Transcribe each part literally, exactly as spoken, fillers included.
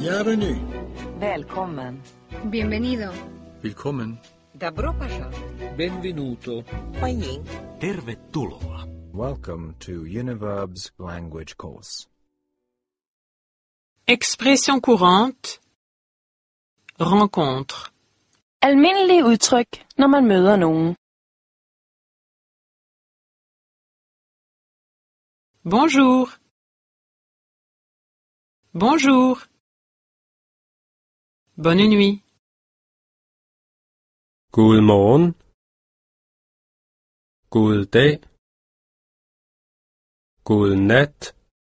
Bienvenue. Välkommen. Bienvenido. Willkommen. Добро пожаловать. Benvenuto. Tervetuloa. Welcome to Univerb's language course. Expression courante. Rencontre. Almindelige udtryk, når man møder nogen. Bonjour. Bonjour. Bonne nuit. God morgen. God dag. God nat.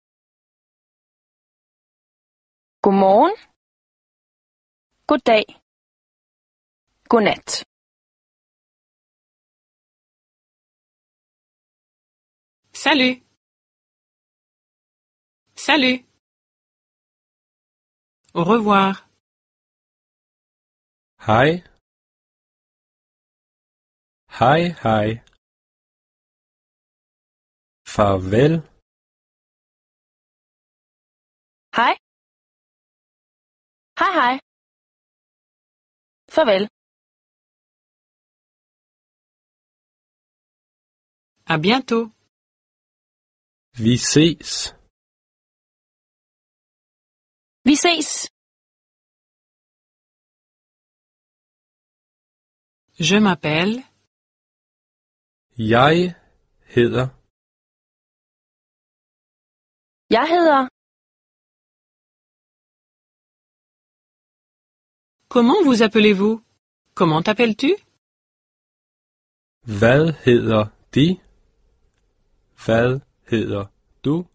Godmorgen. Goddag. Godnat. Salut. Salut. Au revoir. Hej. Hej, hej. Farvel. Hej. Hej hej. Farvel. À bientôt. Vi ses. Vi ses. Je m'appelle. Jeg hedder. Jeg hedder. Comment vous appelez-vous? Comment t'appelles-tu? Hvad hedder de? Hvad hedder du?